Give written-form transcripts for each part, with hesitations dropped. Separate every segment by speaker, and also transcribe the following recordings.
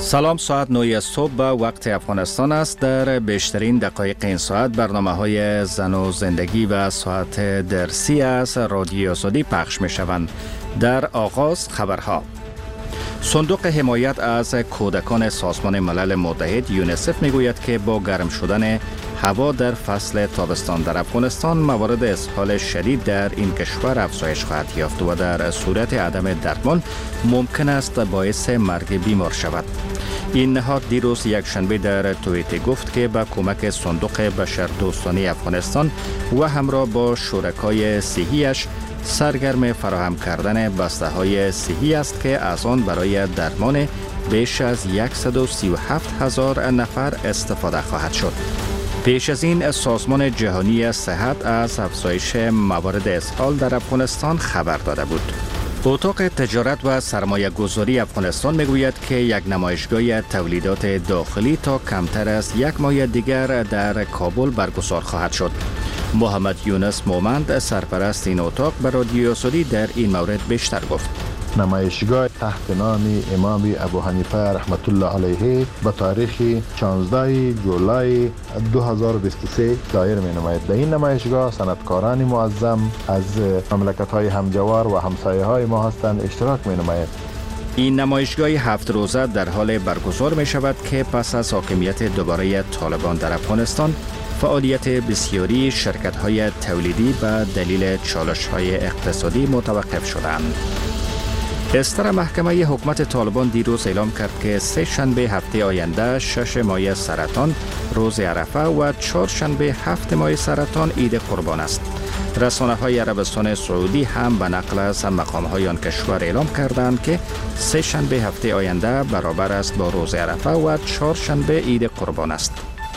Speaker 1: سلام، ساعت 9 صبح به وقت افغانستان است. در بیشترین دقایق این ساعت برنامه های زن و زندگی و ساعت درسی از رادیو آزادی پخش می شوند. در آغاز خبرها. صندوق حمایت از کودکان سازمان ملل متحد یونیسف می گوید که با گرم شدن هوا در فصل تابستان در افغانستان موارد اسهال شدید در این کشور افزایش خواهد یافت و در صورت عدم درمان ممکن است باعث مرگ بیمار شود. این نهاد دیروز یک شنبه در توییتر گفت که با کمک صندوق بشردوستانه افغانستان و همراه با شرکای صحیش سرگرم فراهم کردن بسته های صحی است که از آن برای درمان بیش از 137,000 نفر استفاده خواهد شد. پیش از این سازمان جهانی صحت از افزایش موارد اسهال در افغانستان خبر داده بود. اتاق تجارت و سرمایه گذاری افغانستان میگوید که یک نمایشگاه تولیدات داخلی تا کمتر از یک ماه دیگر در کابل برگزار خواهد شد. محمد یونس مومند سرپرست این اتاق به رادیو آزادی در این مورد بیشتر گفت.
Speaker 2: نمایشگاه تحت نام امام ابو حنیفه رحمت الله علیه به تاریخ 16 جولای 2023 دایر می نماید. در این نمایشگاه صنعتکاران معظم از مملکت‌های همجوار و همسایه های ما هستند اشتراک می نماید.
Speaker 1: این نمایشگاه 7 روزه در حال برگزار می شود که پس از حاکمیت دوباره طالبان در افغانستان فعالیت بسیاری شرکت‌های تولیدی به دلیل چالش‌های اقتصادی متوقف شدند. استر محکمه حکومت طالبان دیروز اعلام کرد که سه شنبه هفته آینده 6 ماه سرطان روز عرفه و 4 شنبه 7 ماه سرطان عید قربان است. رسانه‌های عربستان سعودی هم به نقل از مقام‌های آن کشور اعلام کردند که سه شنبه هفته آینده برابر است با روز عرفه و 4 شنبه عید قربان است.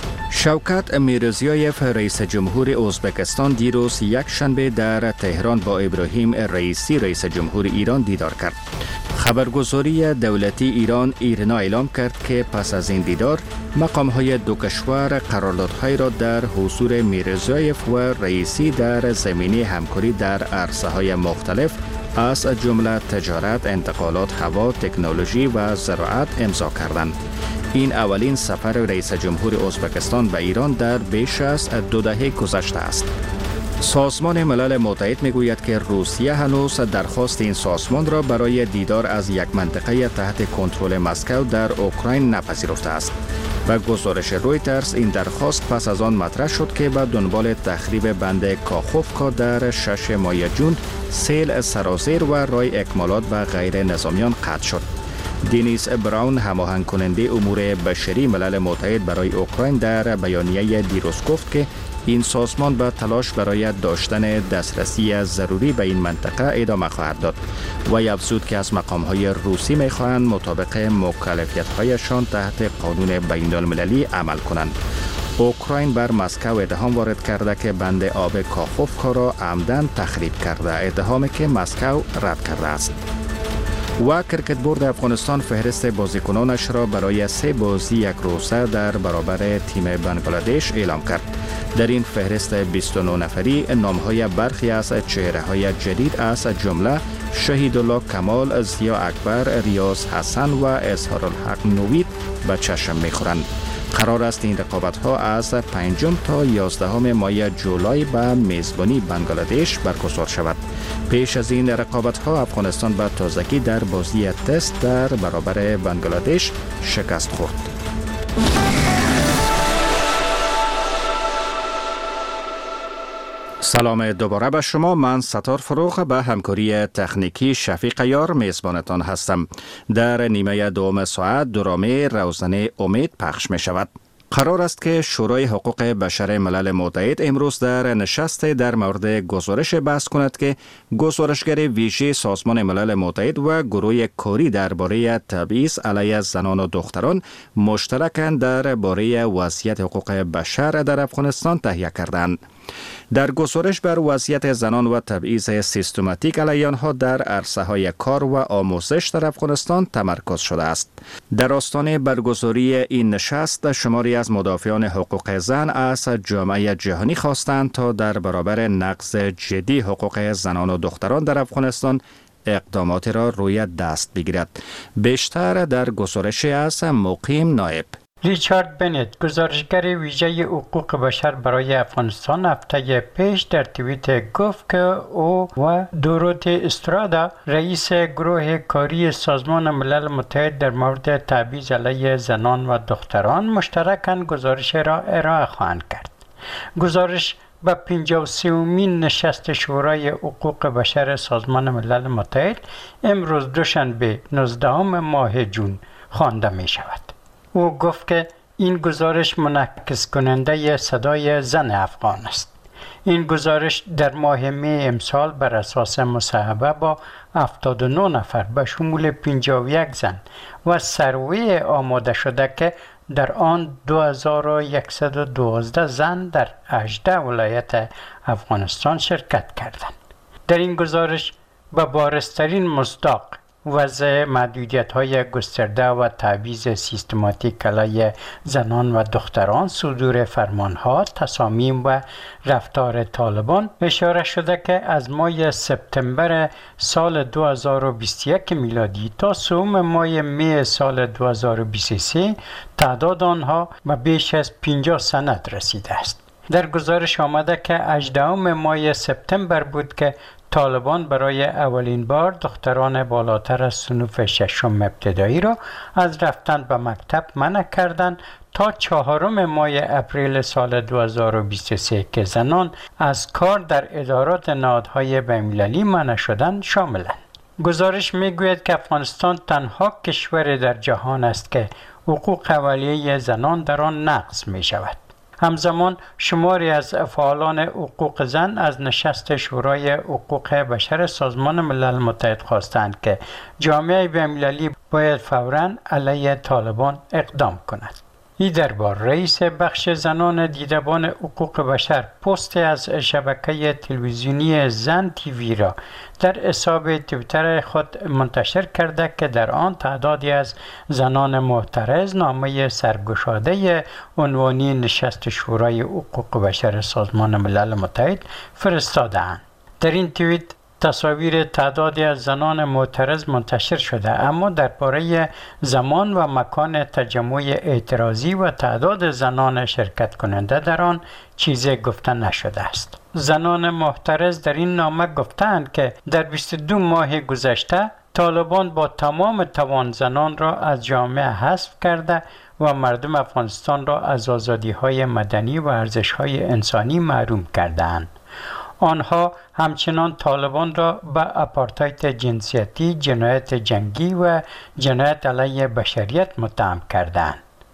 Speaker 1: شوکت میرزیایف رئیس جمهور ازبکستان دیروز یک شنبه در تهران با ابراهیم رئیسی رئیس جمهور ایران دیدار کرد. خبرگزاری دولتی ایران ایرنا اعلام کرد که پس از این دیدار مقام‌های دو کشور قراردادهای را در حضور میرزیایف و رئیسی در زمینه همکاری در عرصه‌های مختلف از جمله تجارت، انتقالات هوا، تکنولوژی و زراعت امضا کردند. این اولین سفر رئیس جمهور ازبکستان به ایران در بیش از 2 دهه گذشته است. سازمان ملل متحد میگوید که روسیه هنوز درخواست این سازمان را برای دیدار از یک منطقه تحت کنترل مسکو در اوکراین نپذیرفته است. و گزارش رویترز این درخواست پس از آن مطرح شد که به دنبال تخریب بند کاخوفکا در 6 ماه جون سیل سرازیر و رای اکمالات و غیر نظامیان قطع شد. دینیس براون هماهنگ کننده امور بشری ملل متحد برای اوکراین در بیانیه دیروز گفت که این سازمان به تلاش برای داشتن دسترسی ضروری به این منطقه ادامه خواهد داد و افزود که از مقام‌های روسی می‌خواهند مطابق مکلفیت‌هایشان تحت قانون بین‌المللی عمل کنند. اوکراین بر مسکو اتهام وارد کرده که بند آب کاخوفکا را عمدن تخریب کرده، اتهامی که مسکو رد کرده است. و کرکت بورد افغانستان فهرست بازیکنانش را برای 3 بازی یک روزه در برابر تیم بنگلادش اعلام کرد. در این فهرست 29 نفری نام‌های برخی از چهره‌های جدید از جمله شهیدالله کمال، ضیا اکبر، ریاض حسن و اظهارالحق نوید به چشم می‌خورند. قرار است این رقابت‌ها از 5 تا 11 ماه جولای به میزبانی بنگلادش برگزار شود. پیش از این رقابت‌ها افغانستان به تازگی در بازی تست در برابر بنگلادش شکست خورد. سلام دوباره به شما. من ستار فروغ به همکاری تکنیکی شفیق یار میزبانتان هستم. در نیمه دوم ساعت درامه روزنه امید پخش می شود. قرار است که شورای حقوق بشر ملل متحد امروز در نشست در مورد گزارش بحث کند که گزارشگر ویژه سازمان ملل متحد و گروه کاری درباره تبعیض علیه زنان و دختران مشترکاً درباره وضعیت حقوق بشر در افغانستان تهیه کردند. در گزارش بر وضعیت زنان و تبعیض سیستماتیک علیه آنها در عرصه‌های کار و آموزش در افغانستان تمرکز شده است. در آستانه برگزاری این نشست شماری از مدافعان حقوق زن از جامعه جهانی خواستند تا در برابر نقض جدی حقوق زنان و دختران در افغانستان اقدامات را روی دست بگیرد. بیشتر در گزارش از مقیم نایب.
Speaker 3: ریچارد بنت، گزارشگر ویژه حقوق بشر برای افغانستان، هفته پیش در توییت گفت که او و دوروتی استرادا، رئیس گروه کاری سازمان ملل متحد در مورد تبعیض علیه زنان و دختران، مشترکاً گزارش را ارائه خواهند کرد. گزارش به 53مین نشست شورای حقوق بشر سازمان ملل متحد امروز دوشنبه 19 ماه جون خوانده می شود. او گفت که این گزارش منعکس کننده صدای زن افغان است. این گزارش در ماه می امسال بر اساس مصاحبه با 79 نفر به شمول 51 زن و سروی آماده شده که در آن 2112 زن در 18 ولایت افغانستان شرکت کردند. در این گزارش به بارزترین مصداق وضع محدودیت‌های گسترده و تبعیض سیستماتیک علیه زنان و دختران، صدور فرمانها، تصامیم و رفتار طالبان اشاره شده که از ماه سپتامبر سال 2021 میلادی تا سوم ماه می سال 2023 تعداد آنها به بیش از 50 سند رسیده است. در گزارش آمده که 18 ماه سپتامبر بود که طالبان برای اولین بار دختران بالاتر از صنف ششم ابتدایی را از رفتن به مکتب منع کردند تا 4 ماه اپریل سال 2023 که زنان از کار در ادارات نهادهای بین‌المللی منع شدند شاملند. گزارش میگوید که افغانستان تنها کشور در جهان است که حقوق اولیه زنان در آن نقض می شود. همزمان شماری از فعالان حقوق زن از نشست شورای حقوق بشر سازمان ملل متحد خواستند که جامعه بین‌المللی باید فوراً علیه طالبان اقدام کند. این دربار رئیس بخش زنان دیدبان حقوق بشر پست از شبکه تلویزیونی زن تیوی را در حساب توییتر خود منتشر کرده که در آن تعدادی از زنان معترض نامه سرگشاده عنوانی نشست شورای حقوق بشر سازمان ملل متحد فرستاده‌اند. در این توییت تصاویر تعدادی از زنان معترض منتشر شده، اما درباره زمان و مکان تجمع اعتراضی و تعداد زنان شرکت کننده در آن چیزی گفته نشده است. زنان معترض در این نامه گفتند که در 22 ماه گذشته طالبان با تمام توان زنان را از جامعه حذف کرده و مردم افغانستان را از آزادی‌های مدنی و ارزش‌های انسانی محروم کرده‌اند. آنها همچنان طالبان را به آپارتاید جنسیتی، جنایت جنگی و جنایت علیه بشریت متهم کردند.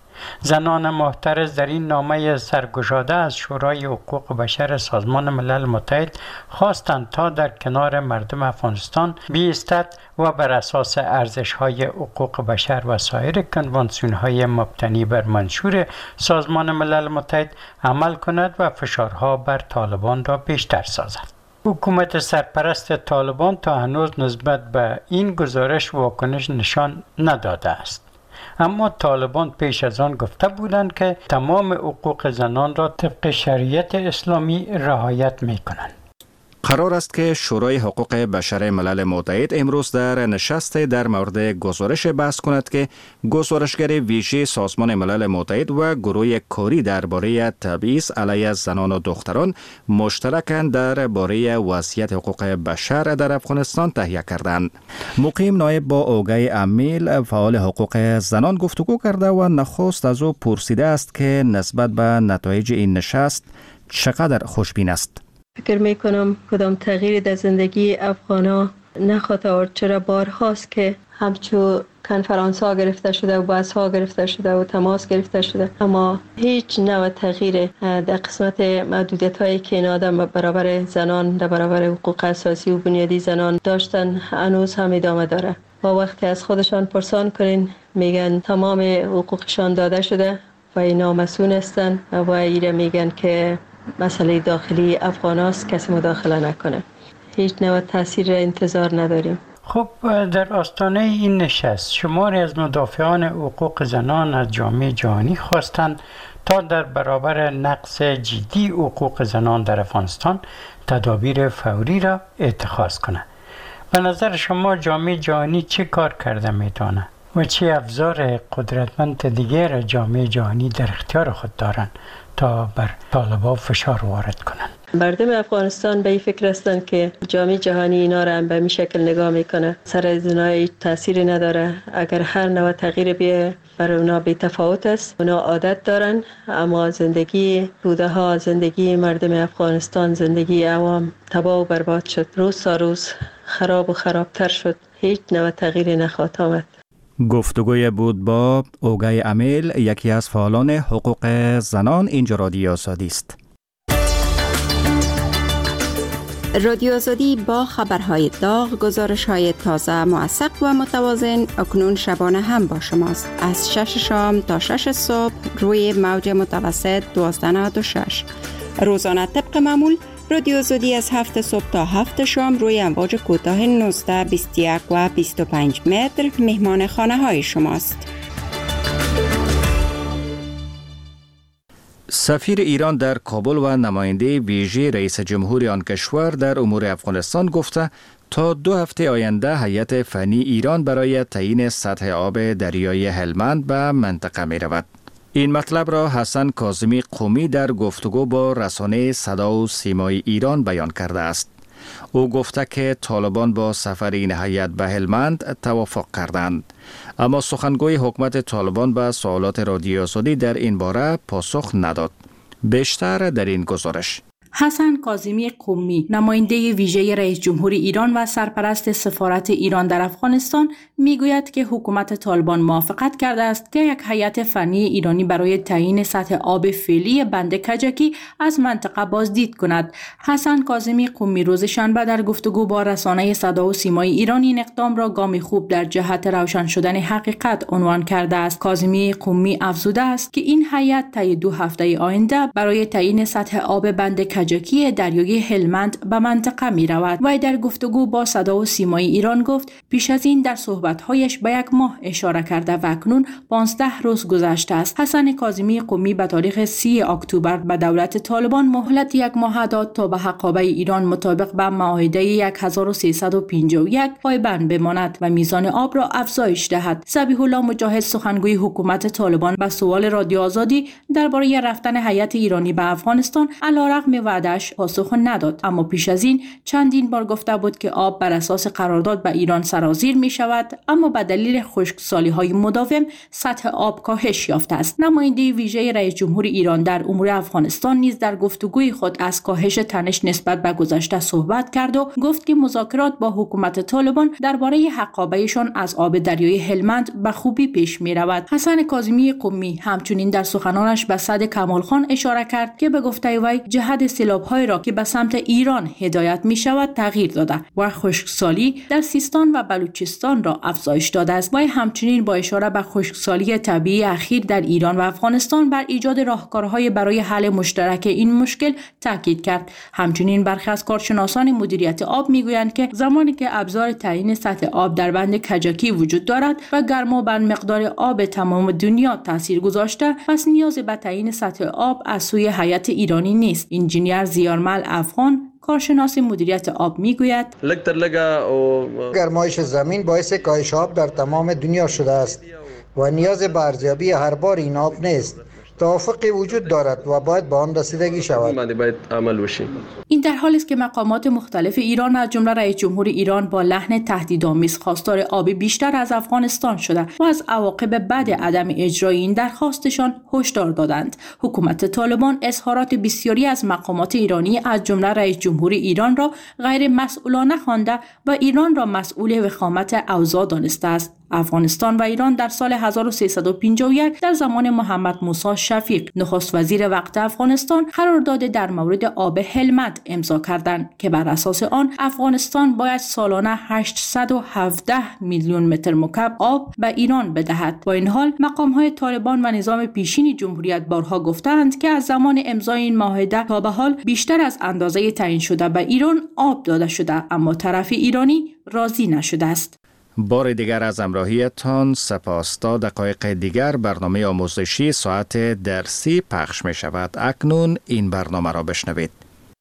Speaker 3: زنان معترض در این نامه سرگشاده از شورای حقوق بشر سازمان ملل متحد خواستند تا در کنار مردم افغانستان بایستد و بر اساس ارزش‌های حقوق بشر و سایر کنوانسیون‌های مبتنی بر منشور سازمان ملل متحد عمل کند و فشارها بر طالبان را بیشتر سازد. حکومت سرپرست طالبان تا هنوز نسبت به این گزارش واکنش نشان نداده است. اما طالبان پیش از آن گفته بودند که تمام حقوق زنان را طبق شریعت اسلامی رعایت می کنند.
Speaker 1: قرار است که شورای حقوق بشر ملل متحد امروز در نشست در مورد گزارش بحث کند که گزارشگر ویژه سازمان ملل متحد و گروه کاری درباره تبعیض علیه زنان و دختران مشترکاً درباره وضعیت حقوق بشر در افغانستان تهیه کردند. مقیم نایب با اوگای امیل فعال حقوق زنان گفتگو کرده و نخست از او پرسیده است که نسبت به نتایج این نشست چقدر خوشبین است.
Speaker 4: فکر میکنم کدام تغییری در زندگی افغانا نخواهد آورد، چرا بارهاست که همچون کنفرانس ها گرفته شده و بحث ها گرفته شده و تماس گرفته شده، اما هیچ نوع تغییر در قسمت محدودیت هایی که این آدم برابر زنان در برابر حقوق اساسی و بنیادی زنان داشتن هنوز هم ادامه داره. و وقتی از خودشان پرسان کنین میگن تمام حقوقشان داده شده و اینا مسئول هستن و ایره میگن که مسئله داخلی افغان هاست، کسی مداخله نکنه. هیچ نوع تاثیر انتظار نداریم.
Speaker 3: خب در آستانه این نشست شماری از مدافعان حقوق زنان از جامعه جهانی خواستند تا در برابر نقض جدی حقوق زنان در افغانستان تدابیر فوری را اتخاذ کنند. به نظر شما جامعه جهانی چه کار کرده میتونه و چه ابزار قدرتمند دیگر جامعه جهانی در اختیار خود دارند تا بر طالبان فشار وارد کنند؟
Speaker 4: مردم افغانستان به این فکر هستند که جامعه جهانی اینا را هم به این شکل نگاه میکنه. سر از اینا هیچ تأثیری نداره. اگر هر نوع تغییر بیه برای اونا بی تفاوت است. اونا عادت دارن، اما زندگی توده ها، زندگی مردم افغانستان، زندگی عوام تباه و برباد شد. روز تا روز خراب و خرابتر شد. هیچ نوع تغییری نخواهد آمد.
Speaker 1: گفتگوی بود با اوگای امیل، یکی از فعالان حقوق زنان اینجا رادیو آزادی است.
Speaker 5: رادیو آزادی با خبرهای داغ، گزارش‌های تازه، موثق و متوازن اکنون شبانه هم با شماست. از 6 شام تا 6 صبح روی موج متوسط 1296. روزانه طبق معمول رادیو آزادی از 7 صبح تا 7 شام روی امواج کوتاه 19، 21 و 25 متر مهمان خانه های شماست.
Speaker 1: سفیر ایران در کابل و نماینده ویژه رئیس جمهور آن کشور در امور افغانستان گفته تا 2 هفته آینده هیئت فنی ایران برای تعیین سطح آب دریای هلمند به منطقه می رود. این مطلب را حسن کاظمی قمی در گفتگو با رسانه صدا و سیمای ایران بیان کرده است. او گفته که طالبان با سفر این هیئت به هلمند توافق کردند، اما سخنگوی حکومت طالبان به سوالات رادیو آزادی در این باره پاسخ نداد. بیشتر در این گزارش.
Speaker 6: حسن کاظمی قمی، نماینده ویژه رئیس جمهور ایران و سرپرست سفارت ایران در افغانستان، میگوید که حکومت طالبان موافقت کرده است که یک هیئت فنی ایرانی برای تعیین سطح آب فعلی بند کجکی از منطقه بازدید کند. حسن کاظمی قمی روز شنبه در گفتگو با رسانه صدا و سیمای ایران این اقدام را گامی خوب در جهت روشن شدن حقیقت عنوان کرده است. کاظمی قمی افزوده است که این هیئت طی 2 هفته آینده برای تعیین سطح آب بند کجکی دریای هلمند به منطقه می رود. و در گفتگو با صدا و سیمای ایران گفت پیش از این در صحبت‌هایش به 1 ماه اشاره کرده و اکنون 15 روز گذشته است. حسن کاظمی قمی به تاریخ 30 اکتبر به دولت طالبان مهلت 1 ماه داد تا به حقابه ایران مطابق به معاهده 1351 پایبند بماند و میزان آب را افزایش دهد. ذبیح الله مجاهد، سخنگوی حکومت طالبان، به سوال رادیو آزادی درباره رفتن هیئت ایرانی به افغانستان علیرغم وعده‌اش پاسخ نداد، اما پیش از این چندین بار گفته بود که آب بر اساس قرارداد به ایران سرازیر می شود، اما به دلیل خشکسالی‌های مداوم سطح آب کاهش یافته است. نماینده ویژه رئیس جمهور ایران در امور افغانستان نیز در گفتگوی خود از کاهش تنش نسبت به گذشته صحبت کرد و گفت که مذاکرات با حکومت طالبان درباره حقابه‌شان از آب دریای هلمند به خوبی پیش می رود. حسن کاظمی قمی همچنین در سخنانش به سعد کمالخان اشاره کرد که به گفته وی جهت سیلاب‌های را که به سمت ایران هدایت می شود تغییر داده و خشکسالی در سیستان و بلوچستان را افزایش داده است. و همچنین با اشاره به خشکسالی طبیعی اخیر در ایران و افغانستان بر ایجاد راهکارهای برای حل مشترک این مشکل تاکید کرد. همچنین برخی از کارشناسان مدیریت آب میگویند که زمانی که ابزار تعیین سطح آب در بند کجکی وجود دارد و گرما بر مقدار آب تمام دنیا تاثیر گذاشته، پس نیاز به تعیین سطح آب از سوی هیئت ایرانی نیست. انجینیر زیارمل افغان، کارشناس مدیریت آب، میگوید
Speaker 7: گرمایش زمین باعث کاهش آب در تمام دنیا شده است و نیاز به ارزیابی هر بار این آب نیست. توافقی وجود دارد و باید به آن رسیدگی شود.
Speaker 6: این در حالی است که مقامات مختلف ایران از جمله رئیس جمهور ایران با لحن تهدیدآمیز خواستار آب بیشتر از افغانستان شده و از عواقب بد عدم اجرای این درخواستشان هشدار دادند. حکومت طالبان اظهارات بسیاری از مقامات ایرانی از جمله رئیس جمهور ایران را غیر مسئولانه خوانده و ایران را مسئول وخامت اوضاع دانسته است. افغانستان و ایران در سال 1351 در زمان محمد موسی شفیق نخست وزیر وقت افغانستان قرارداد در مورد آب هلمند امضا کردند که بر اساس آن افغانستان باید سالانه 817 میلیون متر مکعب آب به ایران بدهد. با این حال مقام‌های طالبان و نظام پیشین جمهوریت بارها گفتند که از زمان امضای این معاهده تا به حال بیشتر از اندازه تعیین شده به ایران آب داده شده، اما طرف ایرانی راضی نشده است.
Speaker 1: بار دیگر از همراهیتان سپاس. تا دقایق دیگر برنامه آموزشی ساعت درسی پخش می شود. اکنون این برنامه را بشنوید.